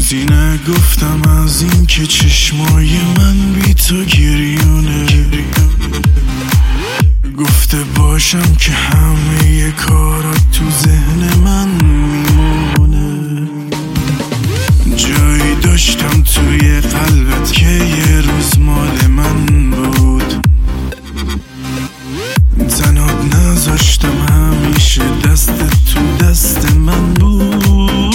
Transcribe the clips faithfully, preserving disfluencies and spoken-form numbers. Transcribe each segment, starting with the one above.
چیزی نگفتم از این که چشمای من بی تو گریونه. گفته باشم که همه کارات تو ذهن من میمونه. جایی داشتم توی قلبت که یه روز مال من بود. تنات نذاشتم همیشه دستت تو دست من بود.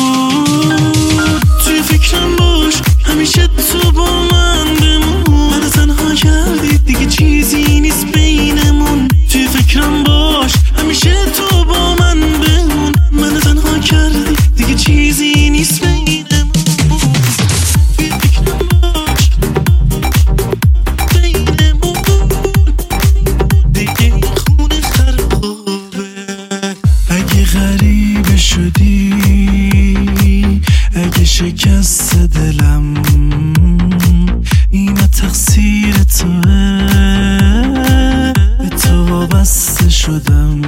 توی فکرم باش همیشه تو با من بمون. منو تنها کردی دیگه چیزی نیست بینمون. توی فکرم باش همیشه تو با من بمون. منو تنها کردی دیگه چیزی نیست بینمون. توی فکرم باش بینمون. دیگه خونه خرابه. اگه غریبه شدی، اگه شکست دلم، اینا تقصیر توه. به تو وابسته شدم.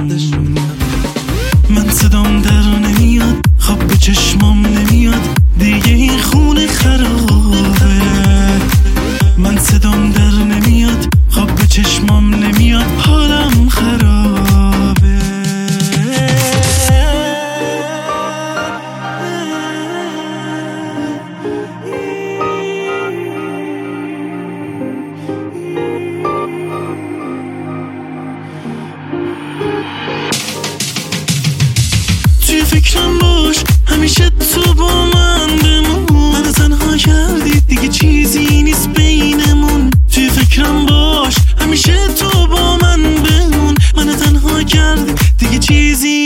من صدام در نمیاد، خواب به چشمام نمیاد، دیگه این خونه خرابه. من صدام در نمیاد، خواب به چشمام نمیاد، حالم خرابه. توی فکرم باش همیشه تو با من بمون. منو تنها کردی دیگه چیزی نیست بینمون. توی فکرم باش همیشه تو با من بمون. منو تنها کردی دیگه چیزی